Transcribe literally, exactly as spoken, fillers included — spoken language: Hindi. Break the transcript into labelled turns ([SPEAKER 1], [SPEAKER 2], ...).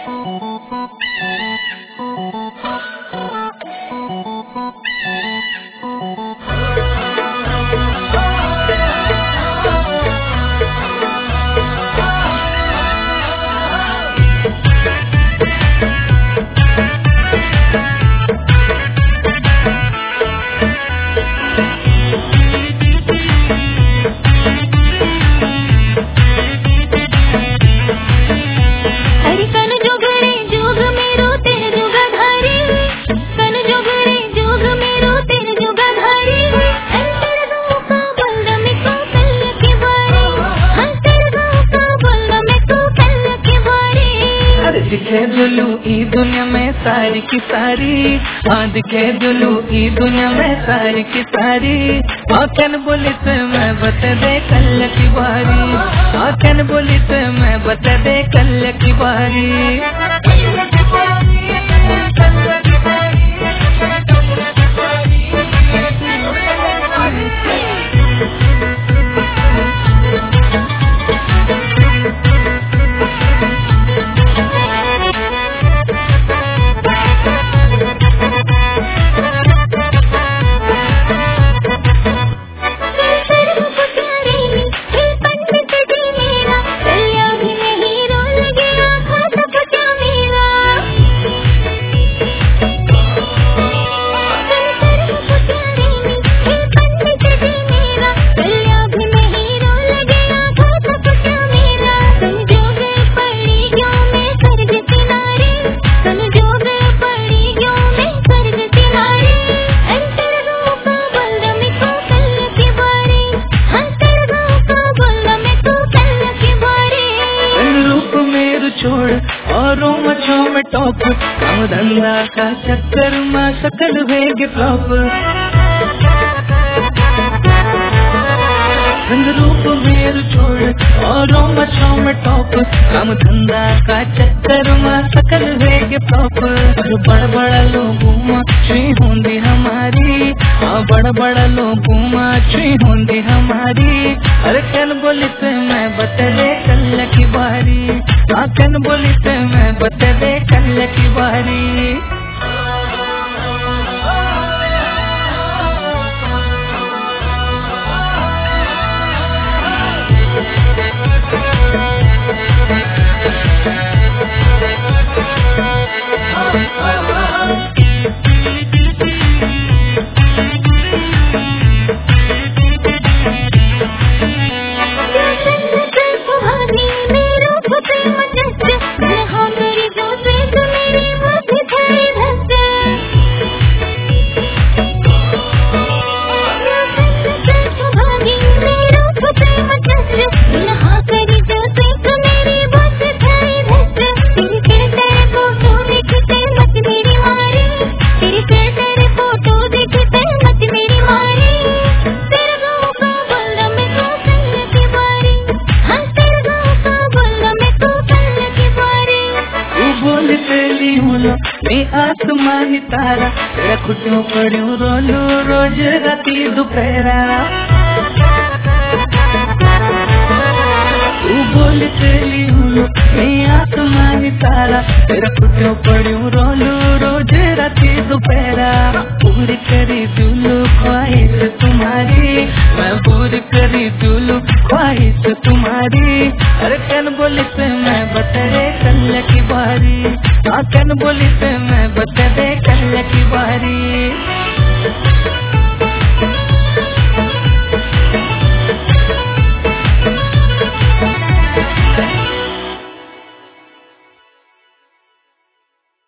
[SPEAKER 1] दिखे दुलू ई दुनिया में सारी की सारी, हाँ दिखे दुलू ई दुनिया में सारी की सारी। आखन बोली तो मैं बता दे कल की बारी, आखन बोली तो मैं बता दे कल की बारी। औरों मछों में टॉप, हम धंधा का चक्कर माँ सकल भेगे फ्लॉप। रंग रूप मेरू छोड़ औरों मछों में टॉप, हम धंधा का चक्कर माँ सकल भेगे फ्लॉप। बड़ बड़ा लोगों माँ छुई होंगी हमारी, हाँ बड़ बड़ा लोगों माँ छुई होंगी हमारी। अरे कल बोली तो मैं बता दे कल की बारी, हाँ कल बोली तो मैं बता दे कल की बारी। आसमानी तारा तेरा खुटियों पड़ियों रोलू रोज राती दोपहरा। तू बोल चली हूँ मैं आसमानी तारा तेरा खुटियों पड़ियों रोलू रोज राती दोपहरा। पूरी करी दुलू ख्वाहिश तुम्हारी, मैं पूरी करी दुलू ख्वाहिश तुम्हारी। अरे कन बोली तो मैं बता दे कल की बारी, हाँ कन बोली तो मैं बता दे कल की बारी।